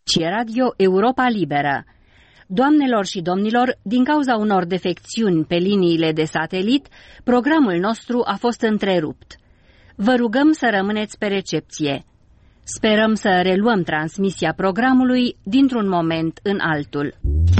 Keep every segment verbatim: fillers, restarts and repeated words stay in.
ci Radio Europa Liberă. Doamnelor și domnilor, din cauza unor defecțiuni pe liniile de satelit, programul nostru a fost întrerupt. Vă rugăm să rămâneți pe recepție. Sperăm să reluăm transmisia programului dintr-un moment în altul.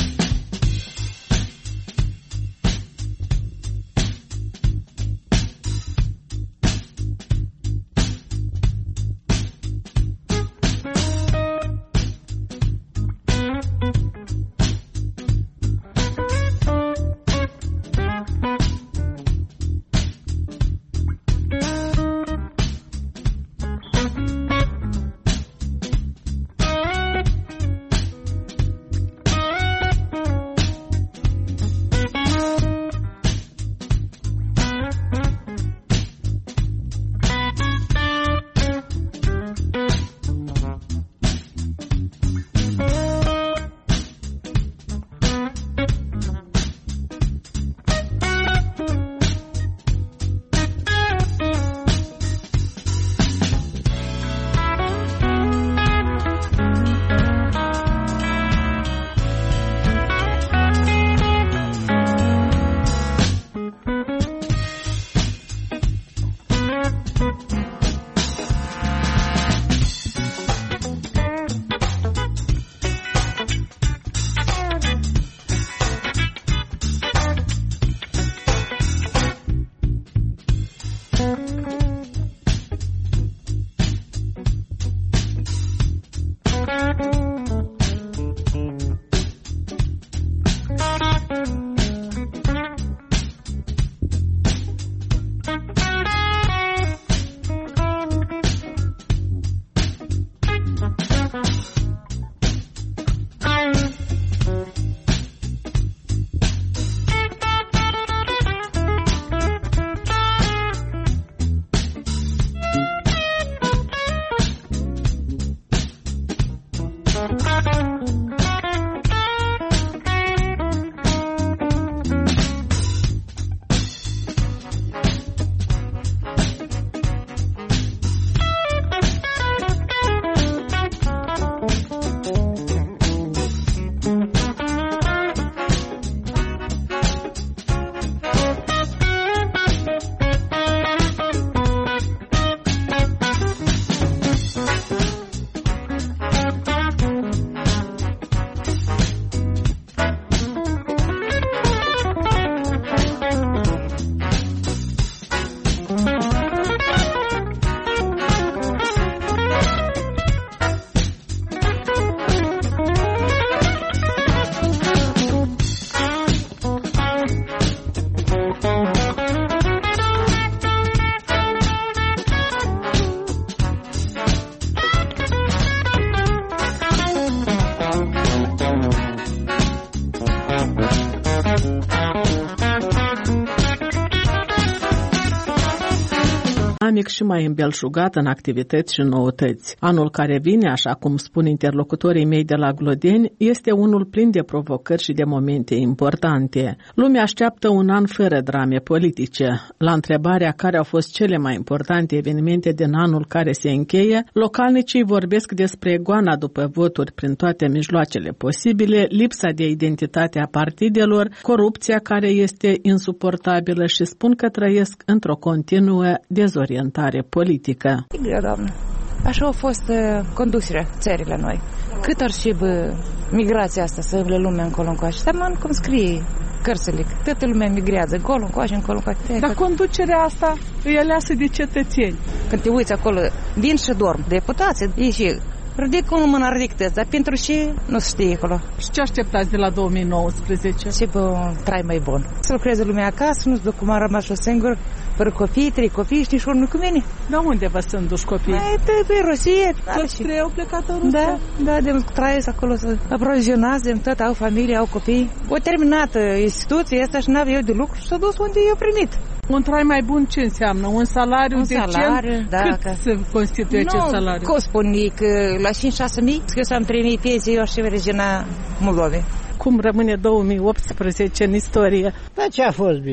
Și mai îmbelșugat în activități și noutăți. Anul care vine, așa cum spun interlocutorii mei de la Glodeni, este unul plin de provocări și de momente importante. Lumea așteaptă un an fără drame politice. La întrebarea care au fost cele mai importante evenimente din anul care se încheie, localnicii vorbesc despre goana după voturi prin toate mijloacele posibile, lipsa de identitate a partidelor, corupția care este insuportabilă și spun că trăiesc într-o continuă dezorientare politică. E greu, doamnă. Așa a fost uh, conducerea țării la noi. Cât ar și bă, migrația asta să le lumea încolo-ncoace. Dar cum scrie cărțile, toată lumea migrează, încolo-ncoace, încolo-ncoace. Dar conducerea asta e aleasă de cetățeni. Când te uiți acolo, vin și dorm deputații, e și ridic unul mâna ridică, dar pentru ce nu se știe acolo. Și ce așteptați de la două mii nouăsprezece? Și pe un trai mai bun. Să lucreze lumea acasă, nu știu cum am rămas și singur, fără copii, trei copii, știi, și ori nu cu mine. Dar unde vă sunt duși copii? Mai pe Rusie. Toți trei au plecat în Rusia? Da, da, de trăiesc acolo, să aprovizionați, de tot, au familie, au copii. O terminat instituția asta și n-avea eu de lucru și s-a dus unde eu primit. Un trai mai bun ce înseamnă? Un salariu un decent? Salariu, da. Cât că... se constituie acest salariu? Nu, cum spun că la cinci șase mii, că eu să am trei mii pensii, eu aș fi regiunea Moldovei. Cum rămâne două mii optsprezece în istorie? Da, ce a fost bine?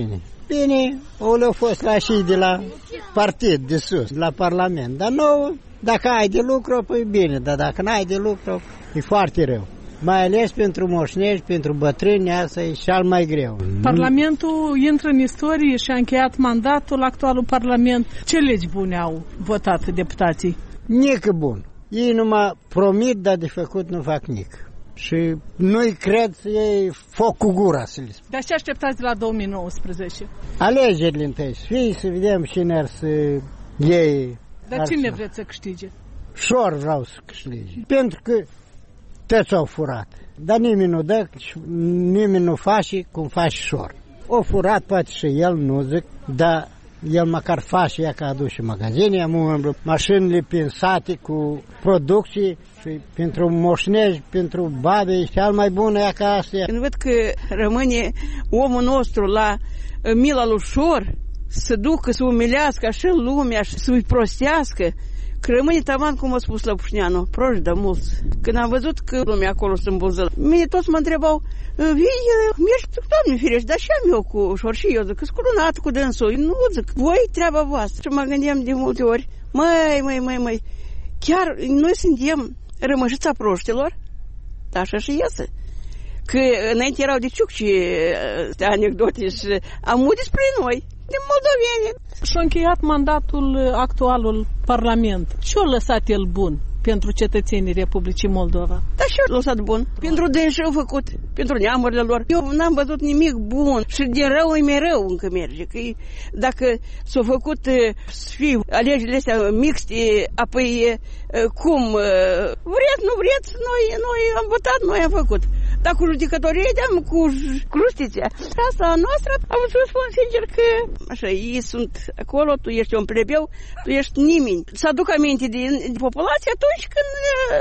Bine, o le-au fost la și de la partid de sus, la Parlament. Dar nouă, dacă ai de lucru, păi bine, dar dacă n-ai de lucru, e foarte rău. Mai ales pentru moșnești, pentru bătrâni, asta e cel mai greu. Parlamentul intră în istorie și a încheiat mandatul, actualul Parlament. Ce legi bune au votat deputații? Nică bun. Ei numai promit, dar de făcut nu fac nic. Și nu-i cred, ei foc cu gura, să le spun. Dar ce așteptați de la două mii nouăsprezece? Alegerile întâi să fie, să vedem cine ar să iei. Dar cine vreți să câștige? Șor vreau să câștige. Pentru că toți au furat. Dar nimeni nu dă, nimeni nu face cum faci Șor. O furat poate și el, nu zic, dar el măcar face, ea că aduce magazine, am mașinile pensate cu producții și pentru moșnești, pentru babe, e cel mai bună ea ca asta. Când văd că rămâne omul nostru la mila lui Șor, să ducă, să umilească așa lumea și să-i prostească, că rămâne taman, cum a spus Lăpușneanu, proști de mulți. Când am văzut că lumea acolo se îmbulză, mine toți mă întrebau, vii, mergi, Doamne firești, dar și am eu cu Șor și eu, zic, scurunat cu dânsul, nu zic, voi treaba voastră. Și mă gândeam de multe ori, măi, măi, măi, măi, chiar noi suntem rămășița proștilor, dar așa și iese. Că înainte erau de ciucci anecdote și am despre noi, de moldoveni. Și-a încheiat mandatul actualul Parlament. Ce-a lăsat el bun pentru cetățenii Republicii Moldova? Da, și-a lăsat bun. Pentru dânsi au făcut, pentru neamurile lor. Eu n-am văzut nimic bun și din rău e mereu încă merge. Că dacă s-au făcut să fie alegerile astea mixte, apoi cum vreți, nu vreți, noi, noi am votat, noi am făcut. Dar cu judecătorie, cu, cu justiția. Asta a noastră, am să spun sincer că așa, ei sunt acolo, tu ești un plebeu, tu ești nimeni. Să aduc aminte din de populație atunci când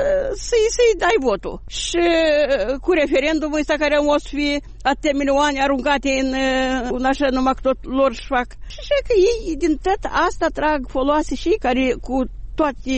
să-i, să-i dai votul. Și cu referendumul ăsta care au să fie atâtea milioane aruncate în, în așa numai că tot lor își fac. Și așa că ei din tot asta trag foloase și care cu toate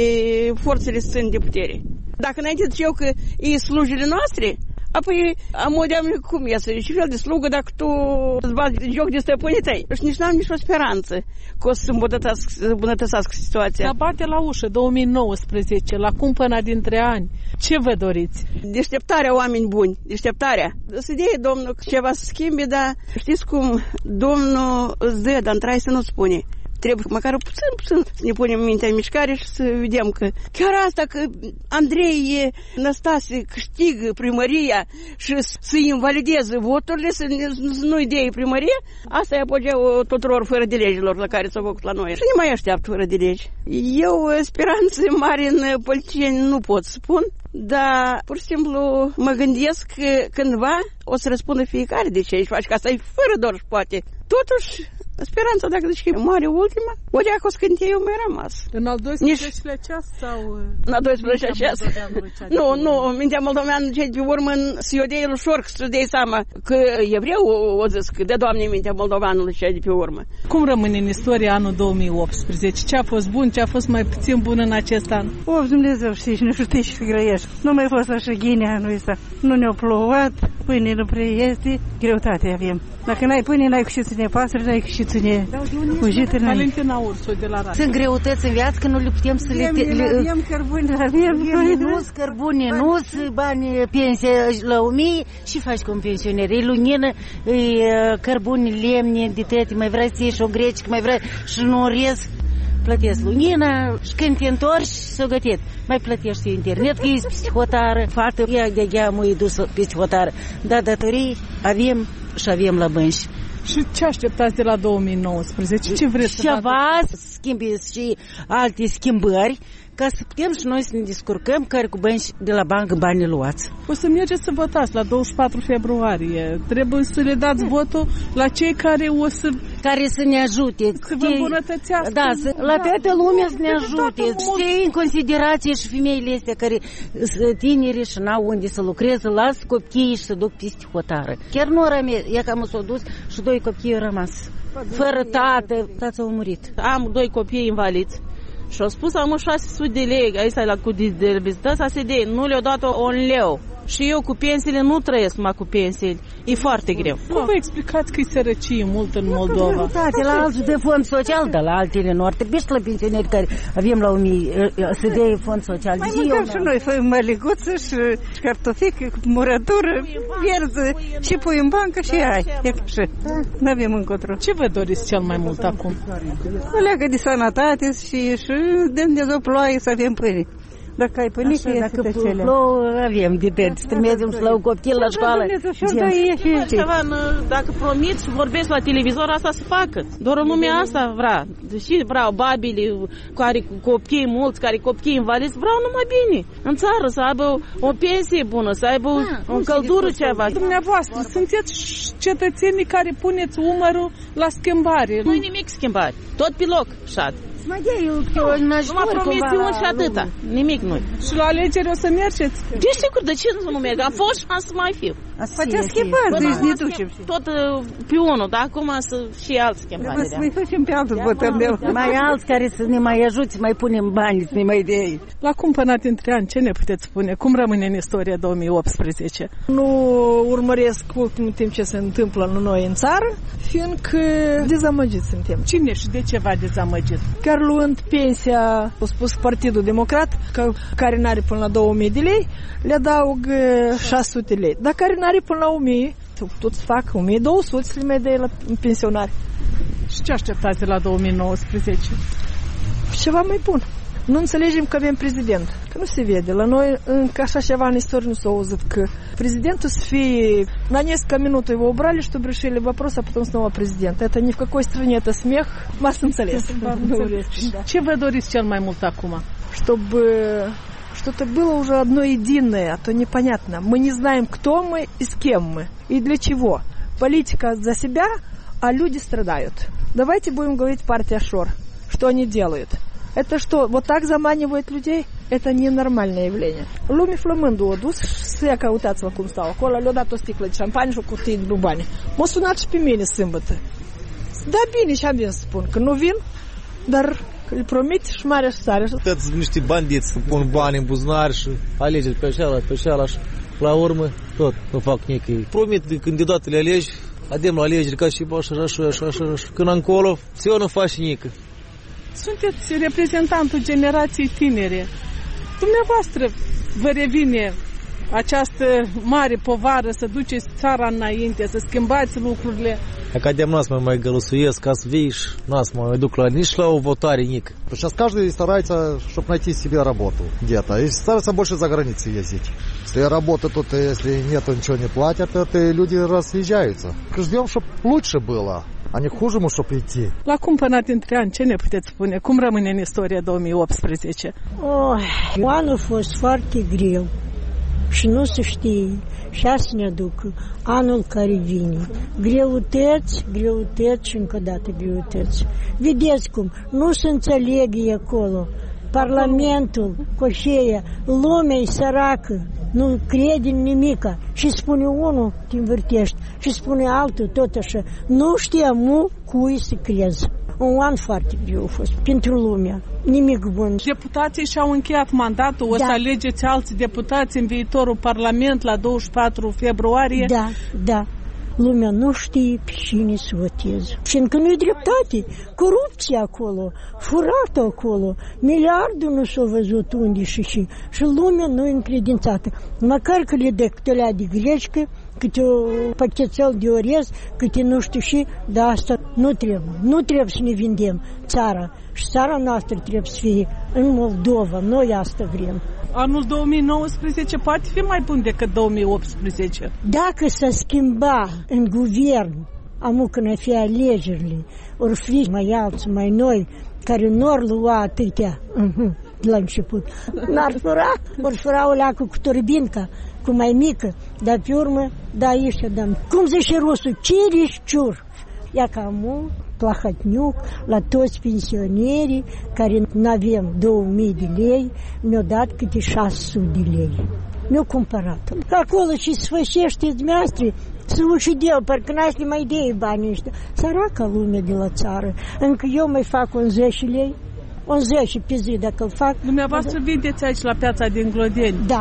forțele sunt de putere. Dacă înainte zic eu că e slujile noastre, apoi am modeam cum iasă, și fel de slugă dacă tu îți bați joc de stăpânii tăi. Și nici n-am nicio speranță că o să îmbunătățească situația. Dar bate la ușă două mii nouăsprezece, la cumpăna dintre ani. Ce vă doriți? Deșteptarea, oameni buni, deșteptarea. Să dea Domnul ceva să schimbe, dar știți cum Domnul îți dă, dar într-ai să nu spune. Trebuie măcar puțin, puțin să ne punem mintea în mișcare și să vedem că chiar asta că Andrei Năstase câștigă primăria și să-i invalideze voturile, să nu-i dea primărie, asta e apogeau tuturor fără de legilor la care s-au făcut la noi. Și nu mai așteaptă fără de legi. Eu speranțe mari în politicieni nu pot spun, dar pur și simplu mă gândesc că cândva o să răspundă fiecare de ce își face, că asta e fără doar și poate. Totuși, speranța, dacă zici că e mare ultima, o deacă o scântie eu mai rămas. În al doisprezecelea ceas sau... În al doisprezecelea ceas? Nu, nu, mintea moldoveană cei de urmă să-i o dea ușor, să-i dea seama că evreu o zis că de Doamne mintea moldoveanului cei de pe urmă. Cum rămâne în istoria anul două mii optsprezece? Ce a fost bun, ce a fost mai puțin bun în acest an? O, Dumnezeu știi și nu știi și figurăiești. Nu mai fost așa ghinea anul ăsta. Nu ne-a plouat, pâine nu prea este, greutate avem. Dacă n-ai pâine, n-ai cu ce ține pasări, n-ai cu ce ține ujitele. Valentina Ursu de la Radio. Sunt greutăți în viață că nu le putem să le... Avem cărbuni, avem... Nu-s cărbune, nu-s bani, pensie la o mie și faci cu un pensioner. E lunină, e cărbuni, lemne, de tăte, mai vrei să ieși o grecică, mai vrei și nu orez. Plătesc lunina și când te întorci s-o gătit. Mai plătești internet, că ești psihotară, fată, ea de-aia m-a dus psihotară. Dar datorii avem și avem la bănci. Și ce așteptați de la două mii nouăsprezece? Ce vreți să facă? Să schimbi și alte schimbări, ca să putem și noi să ne descurcăm care cu bani de la bancă banii luați. O să mergeți să votați la douăzeci și patru februarie. Trebuie să le dați da. votul la cei care o să... Care să ne ajute. Să vă îmbunătățească. Da, să, la toată lumea să ne ajute. Să iei în considerație și femeile astea care sunt tineri și n-au unde să lucreze, las copiii și să duc peste hotară. Chiar nu rămâne, ea cam s-a dus și doi copii au rămas. Fără tată, tată a murit. Am doi copii invaliți. Și au spus, am șase sute de lei, aici la cu dizabilități, să se dea, nu le-au dat un leu. Și eu cu pensiile nu trăiesc numai cu pensiile. E foarte greu. Cum vă explicați că e sărăcie mult în Moldova? La alții de fond social, dar la altele nu ar trebui și la pensioneri care avem la o mie să dea fond social. Mai mâncăm și noi, făim măliguță și cartofică, murătură, vierză și pui în bancă și ai. Nu avem încotro. Ce vă doriți cel mai mult acum? O leagă de sănătate și, și de o ploaie să avem pâine. Dacă ai pâinică, dacă plouă, avem de pe trimitem și la un copil la școală. Dacă promiți și vorbești la televizor, asta se facă. Doar lumea asta vrea. Și vreau babile care copii mulți, care copii invalizi, vreau numai bine. În țară să aibă o pensie bună, să aibă o căldură ceva. Dumneavoastră, sunteți cetățenii care puneți umărul la schimbare. Nu-i nimic schimbare. Tot pe loc, șat. Numai promisiuni și atâta. Nimic nu. Și la alegeri o să mergeți? De sigur, de ce nu merg? Am fost și am să mai fiu. Poate schimbați, deci ne ducem. Tot pe unul, dar acum să și alți schimbați. Trebuie să mai facem pe altul, bătăm de mai alți care să ne mai ajute, să mai punem bani, să ne mai dea. La cumpănat între ani, ce ne puteți spune? Cum rămâne în istoria două mii optsprezece? Nu urmăresc ultimul timp ce se întâmplă la noi în țară, fiindcă dezamăgiți suntem. Cine și de ce v-a dezamăgit? Chiar luând pensia, a spus Partidul Democrat, că care n-are până la două mii de lei, le adaug șase sute lei. Dar care n-are până la o mie, tot să fac o mie două sute să le mai dea la pensionari. Și ce așteptați de la două mii nouăsprezece? Ceva mai bun. Nu înțelegem că avem prezident, că nu se vede. La noi încă așa ceva în istorie nu s-a auzit, că президенту să fie на несколько минут его убрали, чтобы решили вопрос, а потом снова президент. Это ни в какой стране это смех, m-ați înțeles. Ce vă doriți cel mai mult acum? Чтобы что-то было уже одно единое, а то непонятно. Мы не знаем, кто мы и с кем мы, и для чего. Политика за себя, а люди страдают. Давайте будем говорить партия Шор, что они делают. Это что, вот так заманивают людей? Это ненормальное явление. Lume flămându a dus să ia căutați-vă cum stau acolo, le-a dat o sticlă de șampanie și o cutie de bubani. M-a sunat și pe mine sâmbătă. Da, bine, și am venit să spun că nu vin, dar îl promit și mare și sare. Toți niște bandiți să pun bani în buzunar și alegeri pe așa, pe așa, și la urmă tot nu fac nici. Promit de candidatele alegi, adem la alegeri ca și așa, așa, așa, așa, așa. Când încolo, se nu faci nici. Sunteți reprezentantul generației tinere. Dumneavoastră vă revine această mare povară să duceți țara înainte, să schimbați lucrurile. Academ нас мы mai голосуesc, ca să vii și нас mai duc la nici la o votare nici. Сейчас каждый старается, чтобы найти себе работу где-то. И старается больше за границей ездить. Если работа тут, если нет, ничего не платят, то люди разъезжаются. Ждем, чтобы лучше было. A ne хуже, să priti. La cumpănat între ani, ce ne puteți spune? Cum rămâne în istoria două mii optsprezece? Oh, anul a fost foarte greu și nu se știe. Și asta ne aduc anul care vine. Greutăți, greutăți și încă o dată greutăți. Vedeți cum, nu se înțelege acolo. Parlamentul, coșeia, lumea e săracă, nu crede în nimica. Și spune unul, te învârtești, și spune altul, tot așa. Nu știam cui să crezi. Un an foarte greu a fost pentru lumea. Nimic bun. Deputații și-au încheiat mandatul, o da. Să alegeți alți deputați în viitorul Parlament la douăzeci și patru februarie. Da, da. Lumea nu știe pe cine să voteze. Și încă nu-i dreptate. Corupție acolo, furat acolo, miliardul nu s-a văzut unde și și. Și lumea nu e încredințată. Măcar că le dă câte lea de grecică, câte o pachetel de orez, câte nu știu și, dar asta nu trebuie. Nu trebuie să ne vindem țara. Și țara noastră trebuie să fie în Moldova. Noi asta vrem. Anul două mii nouăsprezece poate fi mai bun decât două mii optsprezece. Dacă s-a schimba în guvern, amu când ar fi alegerile, ori fi mai alții, mai noi, care nu ar lua atâtea uh-huh, de la început. N-ar fura, ori fura o leacă cu turbinca, cu mai mică, dar pe urmă, da, aici dăm. Cum zice rusul, cirișciur. Ia ca amu, Plahotniuc, la toți pensionerii care nu avem două mii de lei, mi-au dat câte șase sute de lei. Mi-au cumpărat. Acolo și sfârșește dumneavoastră, să ucideu, parcă n-aș mai idei banii ăștia. Săraca lume de la țară. Încă eu mai fac un zece lei, un zece pe zi dacă îl fac. Dumneavoastră vindeți aici la piața din Glodeni. Da.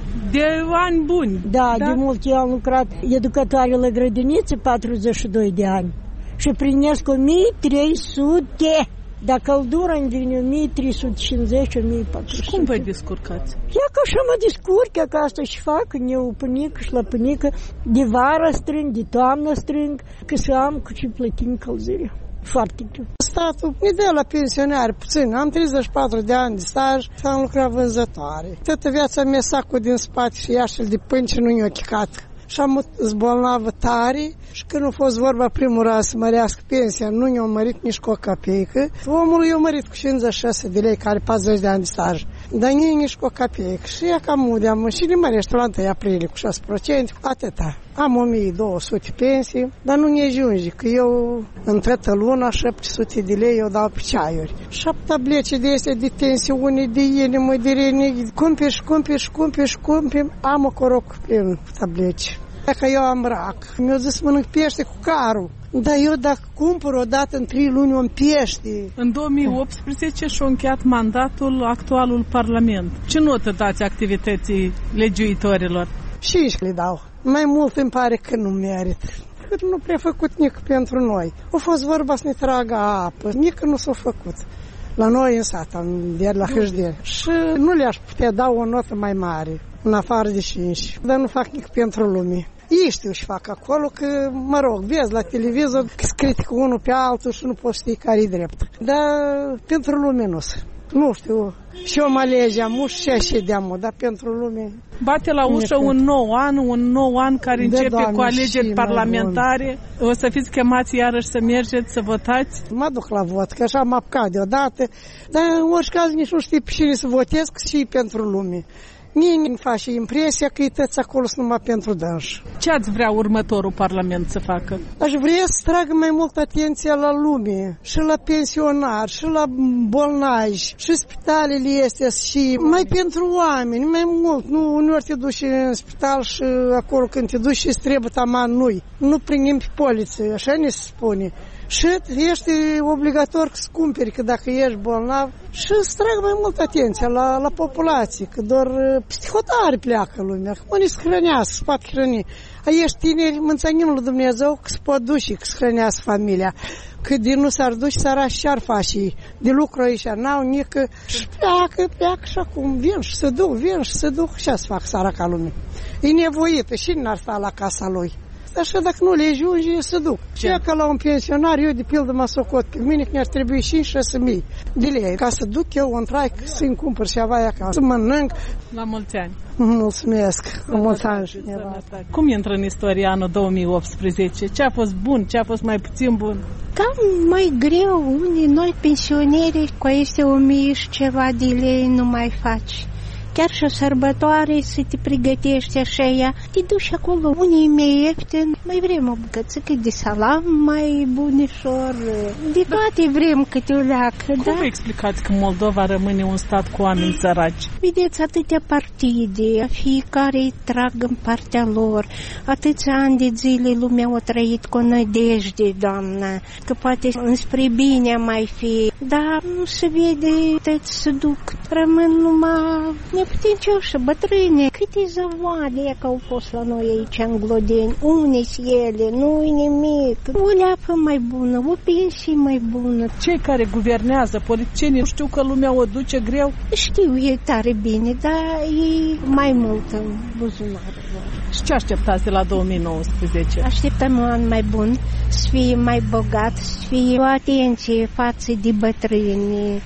De ani buni. Da, da, de mult eu am lucrat educatoare la grădiniță patruzeci și doi de ani și primesc o mie trei sute. Dar căldura îmi vine o mie trei sute cincizeci - o mie patru sute. Și cum vă descurcați? Ia că așa mă descurc, că asta și fac, eu pânică și la pânică, de vară strâng, de toamnă strâng, că să am cu ce plăti încălzirea. Foarte greu. Statul ne dă la pensionari puțin. Am treizeci și patru de ani de staj și am lucrat vânzătoare. Toată viața mea sacul din spate și iașul de pâini și nu i-o chicat. Și am zbolnavă tare și când a fost vorba primul raz să mărească pensia, nu i-a mărit nici cu o capeică. Omul i-a mărit cu cincizeci și șase de lei, care patruzeci de ani de staj. Dar nici, nici cu o capeică. Și ea cam udeam și ne mărește la întâi aprilie cu șase la sută, atâta. Am o mie două sute pensii, dar nu ne ajunge, că eu în toată luna șapte sute de lei eu dau pe ceaiuri. Șapte tablete de astea de tensiune, de inimă, de renic, cumperi și cumperi și cumperi și cumperi. Am o coroc plin cu tablete. Dacă eu am rac, mi-au zis mănânc pește cu carul. Dar eu dacă cumpăr o dată în trei luni un pește. În două mii optsprezece și-a încheiat mandatul actualul Parlament. Ce notă dați activității legiuitorilor? cinci le dau. Mai mult îmi pare că nu merită. Cât nu prea făcut nici pentru noi. A fost vorba să ne tragă apă, nici nu s-a făcut. La noi în sat, de la Hâșdeni. Și nu le-aș putea da o notă mai mare, în afară de cinci. Dar nu fac nici pentru lume. Ei știu și fac acolo, că, mă rog, vezi la televizor că se critică unul pe altul și nu poți ști care-i drept. Dar pentru lume nu se. Nu știu, și eu mă alegeam, și așa de-am, dar pentru lume... Bate la ușă un nou an, un nou an care începe de, Doamne, cu alegeri parlamentare. O să fiți chemați iarăși să mergeți, să votați? Mă duc la vot, că așa m-am apucat deodată, dar în orice caz nici nu știu pe cine să votez, și pentru lume. Nimeni nu face impresia că e tăți acolo numai pentru dânși. Ce ați vrea următorul Parlament să facă? Aș vrea să tragă mai mult atenția la lume, și la pensionari, și la bolnavi, și spitalele astea, și mai pentru oameni, mai mult. Nu, uneori te duci în spital și acolo când te duci și îți trebuie taman nu-i. Nu primim pe poliție, așa ne se spune. Și ești obligator să cumperi, că dacă ești bolnav, și să trag mai mult atenția la, la populație, că doar peste hotare pleacă lumea, că unii se hrănească, se poate hrăni. A ești tineri, mânțănim lui Dumnezeu că se pot duce, că se hrănească familia. Că de nu s-ar duce, sărași și-ar face de lucru aici, n-au nică, și pleacă, pleacă și acum, vin și se duc, vin și se duc, și să fac săraca lumea. E nevoită și n-ar sta la casa lui. Așa dacă nu le ajunge, să duc. Și că la un pensionar, eu de pildă mă socot pe mine că mi-ar trebui cinci șase mii de lei. Ca să duc eu un trai, să-mi cumpăr ceva acasă, să mănânc. La mulți ani. Mulțumesc. La mulți ani. Cum intră în istoria anul două mii optsprezece? Ce a fost bun? Ce a fost mai puțin bun? Cam mai greu. Unii noi pensioneri cu aceste o mie și ceva de lei nu mai faci. Chiar și o sărbătoare să te pregătești așa ea, te duci acolo, unii mai ieftin, mai vrem o bucățică de salam mai bunișor, de toate vrem câte o leacă. Cum da? Vă explicați că Moldova rămâne un stat cu oameni săraci? Vedeți, atâtea partide, fiecare trag în partea lor, atâția ani de zile lumea a trăit cu nădejde, doamnă, că poate înspre bine mai fi, dar nu se vede, tăți se duc, rămân numai neputincioși, bătrâne, câte zăvoade că au fost la noi aici în Glodeni, unii ele, nu-i nimic, o leapă mai bună, o pensie mai bună. Cei care guvernează, politicienii, știu că lumea o duce greu? Știu, e tare bine, dar e mai mult în buzunarul lor. Și ce așteptați de la două mii nouăsprezece? Așteptăm un an mai bun, să fie mai bogat, să fie o atenție față de bătrâni.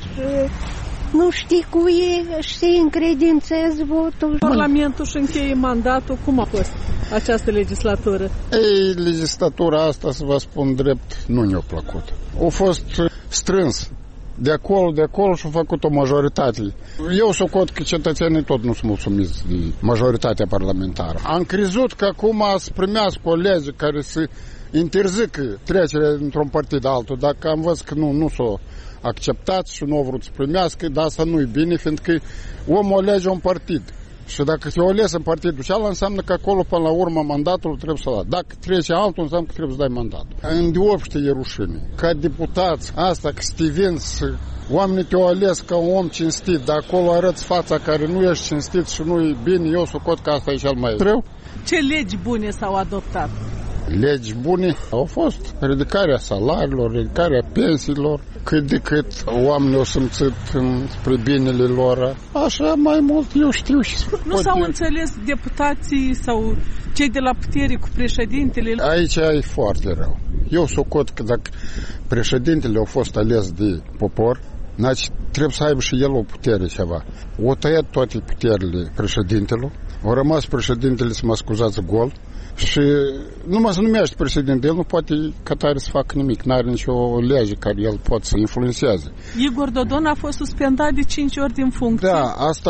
Nu știi cu ei, știi, încredințezi votul. Parlamentul își încheie mandatul. Cum a fost această legislatură? Ei, legislatura asta, să vă spun drept, nu ne-a plăcut. A fost strâns. De acolo, de acolo și-a făcut o majoritate. Eu socot că cetățenii tot nu sunt mulțumiți de majoritatea parlamentară. Am crezut că acum să primească o lege care să interzică trecerea într-un partid altul. Dacă am văzut că nu, nu s-o acceptat și nu au vrut să primească, dar asta nu-i bine, fiindcă omul alege un partid. Și dacă te-o ales în partidul cealaltă, înseamnă că acolo, până la urmă, mandatul trebuie să-l dai. Dacă trece altul, înseamnă că trebuie să dai mandatul. Îndeopște e rușine. Ca deputați, asta că să te vinzi, oamenii te-au ales ca un om cinstit, dar acolo arăți fața care nu ești cinstit și nu e bine, eu socot că asta e cel mai greu. Ce legi bune s-au adoptat? Legi bune au fost ridicarea salariilor, ridicarea pensiilor, cât de cât oamenii au simțit spre binele lor. Așa mai mult eu știu și nu s-au înțeles deputații sau cei de la putere cu președintele? Aici e foarte rău. Eu socot că dacă președintele a fost ales de popor, deci trebuie să aibă și el o putere ceva. O tăiat toate puterile președintelui, au rămas președintele, să mă scuzați, gol. Și numai să numește președinte, el nu poate ca tare să facă nimic, n-are nicio lege care el poate să influențeze. Igor Dodon a fost suspendat de cinci ori din funcție. Da, asta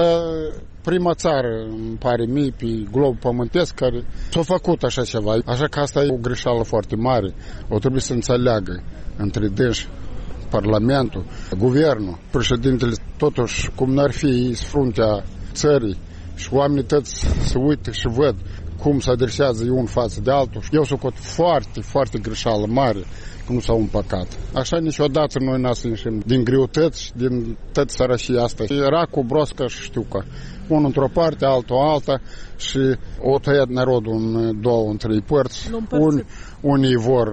prima țară, îmi pare mie, pe globul pământesc, care s-a făcut așa ceva. Așa că asta e o greșeală foarte mare. O trebuie să înțeleagă între dânsi, Parlamentul, Guvernul, președintele, totuși, cum n-ar fi fruntea țării și oamenii toți se uită și văd cum se adresează un față de altul. Eu socot foarte, foarte greșeală mare, că nu s-au împăcat. Așa niciodată noi n-am să ieșim din greutăți, din tot sărășia asta. Era cu broscă și știu că unul într-o parte, altul alta și o tăiat narodul în două, în trei părți. Un, unii vor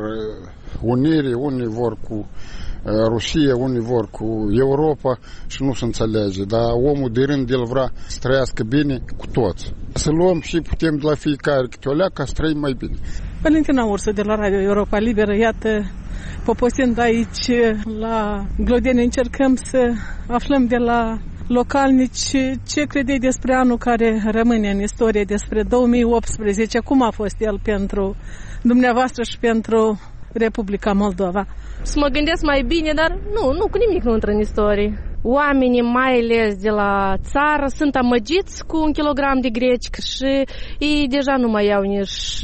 unire, unii vor cu Rusia, unii vor cu Europa și nu se înțelege, dar omul de rând el vrea să trăiască bine cu toți. Să luăm și putem de la fiecare câte o leacă ca să trăim mai bine. Valentina Ursă de la Radio Europa Liberă, iată, poposind aici la Glodeni, încercăm să aflăm de la localnici ce credeai despre anul care rămâne în istorie, despre două mii optsprezece, cum a fost el pentru dumneavoastră și pentru Republica Moldova. Să mă gândesc mai bine, dar nu, nu, cu nimic nu intră în istorie. Oamenii, mai ales de la țară, sunt amăgiți cu un kilogram de greci și ei deja nu mai au nici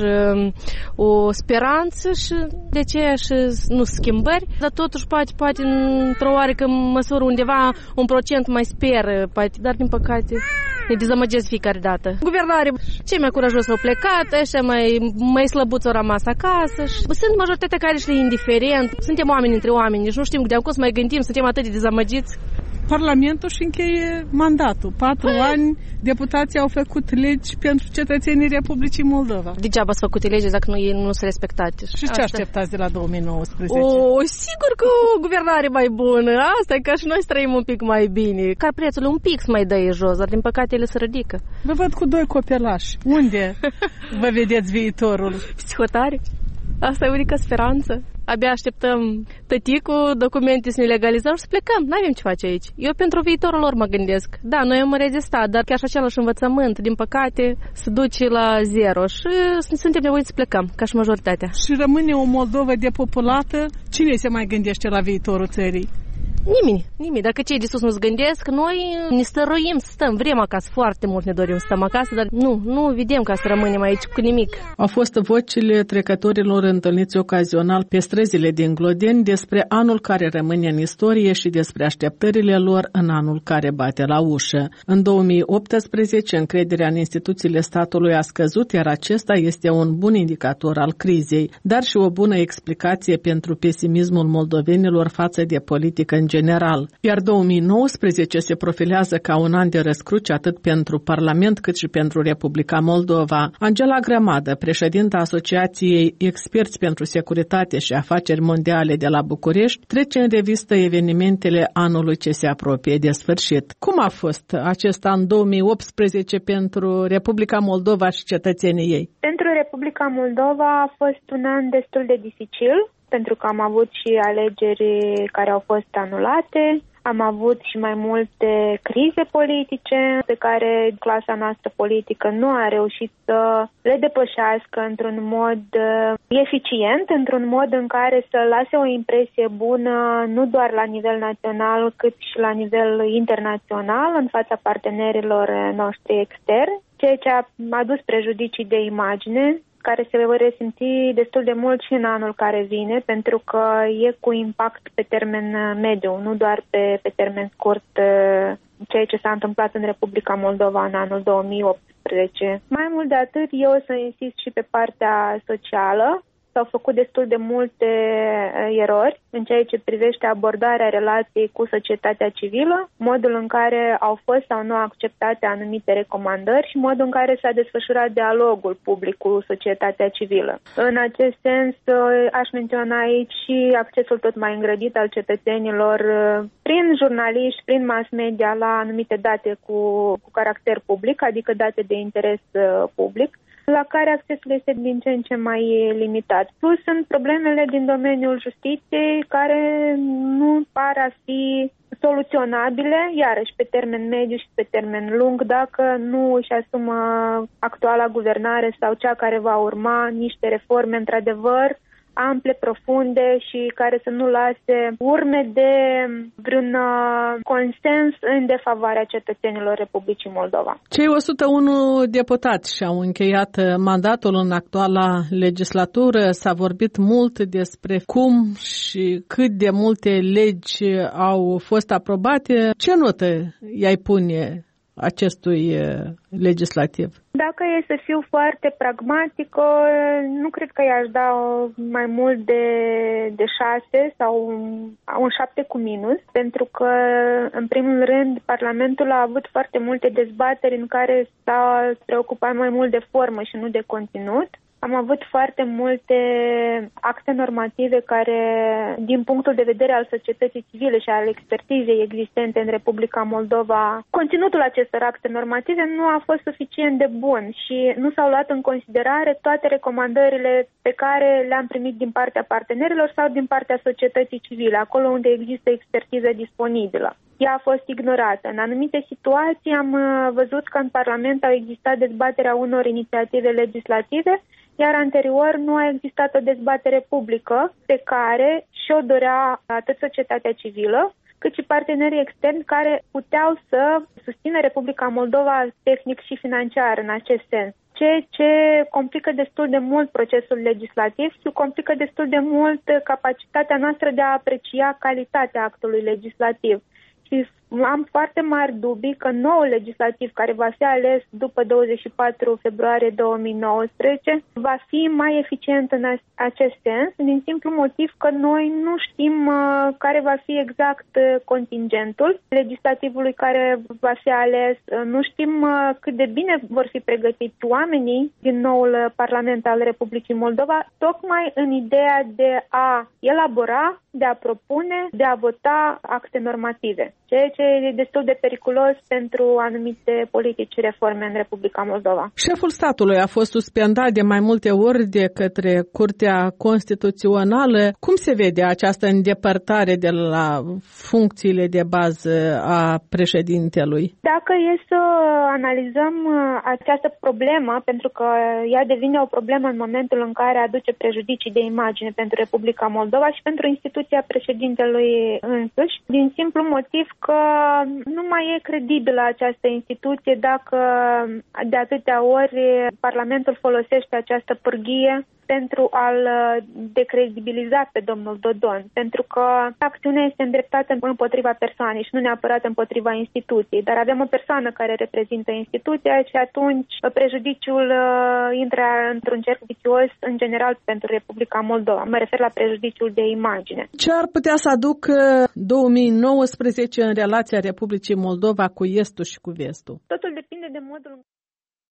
o speranță și de aceea și nu schimbări, dar totuși poate, poate într-o oarecă măsură undeva un procent mai speră, poate, dar din păcate ne dezamăgesc fiecare dată. Guvernare, cei mai curajoși au plecat, ăștia mai, mai slăbuți au rămas acasă și sunt majoritatea care și le indiferent. Suntem oameni între oameni, nici nu știm de acum să mai gândim, suntem atât de dezamăgiți. Parlamentul și încheie mandatul. Patru păi. ani deputații au făcut legi pentru cetățenii Republicii Moldova. Degeaba s-au făcut legi dacă nu, nu sunt respectate. Și ce Asta. așteptați de la două mii nouăsprezece? O, sigur că o guvernare mai bună. Asta e ca și noi trăim un pic mai bine. Ca prețul un pic să mai dă jos, dar din păcate ele se ridică. Vă văd cu doi copelași. Unde vă vedeți viitorul? Psihotare. Asta e unica speranță. Abia așteptăm tăticul, documente să ne legalizăm și să plecăm. N-avem ce face aici. Eu pentru viitorul lor mă gândesc. Da, noi am rezistat, dar chiar și același învățământ, din păcate, se duce la zero și suntem nevoiți să plecăm, ca și majoritatea. Și rămâne o Moldova depopulată? Cine se mai gândește la viitorul țării? Nimeni, nimeni. Dacă cei de sus nu-ți gândesc, noi ne stăruim să stăm. Vrem acasă, foarte mult ne dorim să stăm acasă, dar nu, nu vedem ca să rămânem aici cu nimic. Au fost vocile trecătorilor întâlniți ocazional pe străzile din Glodeni despre anul care rămâne în istorie și despre așteptările lor în anul care bate la ușă. În două mii optsprezece, încrederea în instituțiile statului a scăzut, iar acesta este un bun indicator al crizei, dar și o bună explicație pentru pesimismul moldovenilor față de politică în general. Iar două mii nouăsprezece se profilează ca un an de răscruce atât pentru Parlament cât și pentru Republica Moldova. Angela Grămadă, președinta Asociației Experți pentru Securitate și Afaceri Mondiale de la București, trece în revistă evenimentele anului ce se apropie de sfârșit. Cum a fost acest an două mii optsprezece pentru Republica Moldova și cetățenii ei? Pentru Republica Moldova a fost un an destul de dificil, pentru că am avut și alegeri care au fost anulate, am avut și mai multe crize politice pe care clasa noastră politică nu a reușit să le depășească într-un mod eficient, într-un mod în care să lase o impresie bună nu doar la nivel național, cât și la nivel internațional în fața partenerilor noștri externi, ceea ce a adus prejudicii de imagine, care se vor resimți destul de mult și în anul care vine, pentru că e cu impact pe termen mediu, nu doar pe, pe termen scurt ceea ce s-a întâmplat în Republica Moldova în anul două mii optsprezece. Mai mult de atât, eu o să insist și pe partea socială. S-au făcut destul de multe erori în ceea ce privește abordarea relației cu societatea civilă, modul în care au fost sau nu acceptate anumite recomandări și modul în care s-a desfășurat dialogul public cu societatea civilă. În acest sens, aș menționa aici și accesul tot mai îngrădit al cetățenilor prin jurnaliști, prin mass media la anumite date cu, cu caracter public, adică date de interes public, la care accesul este din ce în ce mai limitat. Plus sunt problemele din domeniul justiției care nu par a fi soluționabile, iarăși pe termen mediu și pe termen lung, dacă nu își asumă actuala guvernare sau cea care va urma niște reforme într-adevăr ample, profunde și care să nu lase urme de vreun consens în defavoarea cetățenilor Republicii Moldova. Cei o sută unu deputați și-au încheiat mandatul în actuala legislatură. S-a vorbit mult despre cum și cât de multe legi au fost aprobate. Ce notă i-ai pune acestui legislativ? Dacă e să fiu foarte pragmatică, nu cred că i-aș da mai mult de, de șase sau un șapte cu minus, pentru că, în primul rând, Parlamentul a avut foarte multe dezbateri în care s-a preocupat mai mult de formă și nu de conținut. Am avut foarte multe acte normative care, din punctul de vedere al societății civile și al expertizei existente în Republica Moldova, conținutul acestor acte normative nu a fost suficient de bun și nu s-au luat în considerare toate recomandările pe care le-am primit din partea partenerilor sau din partea societății civile, acolo unde există expertiză disponibilă. Ea a fost ignorată. În anumite situații am văzut că în Parlament au existat dezbaterea unor inițiative legislative, iar anterior nu a existat o dezbatere publică pe care și-o dorea atât societatea civilă, cât și partenerii externi care puteau să susțină Republica Moldova tehnic și financiar în acest sens. Ceea ce complică destul de mult procesul legislativ și complică destul de mult capacitatea noastră de a aprecia calitatea actului legislativ. Și am foarte mari dubii că noul legislativ care va fi ales după douăzeci și patru februarie două mii nouăsprezece va fi mai eficient în acest sens, din simplu motiv că noi nu știm uh, care va fi exact uh, contingentul legislativului care va fi ales, uh, nu știm uh, cât de bine vor fi pregătiți oamenii din noul Parlament al Republicii Moldova, tocmai în ideea de a elabora, de a propune, de a vota acte normative, ceea ce e destul de periculos pentru anumite politici și reforme în Republica Moldova. Șeful statului a fost suspendat de mai multe ori de către Curtea Constituțională. Cum se vede această îndepărtare de la funcțiile de bază a președintelui? Dacă e să analizăm această problemă, pentru că ea devine o problemă în momentul în care aduce prejudicii de imagine pentru Republica Moldova și pentru instituția președintelui însuși, din simplu motiv că nu mai e credibilă această instituție dacă de atâtea ori Parlamentul folosește această pârghie pentru a-l decredibiliza pe domnul Dodon, pentru că acțiunea este îndreptată împotriva persoanei și nu neapărat împotriva instituției, dar avem o persoană care reprezintă instituția și atunci prejudiciul intră într-un cerc vicios în general pentru Republica Moldova. Mă refer la prejudiciul de imagine. Ce ar putea să aducă două mii nouăsprezece în relația Republicii Moldova cu Estul și cu Vestul? Totul depinde de modul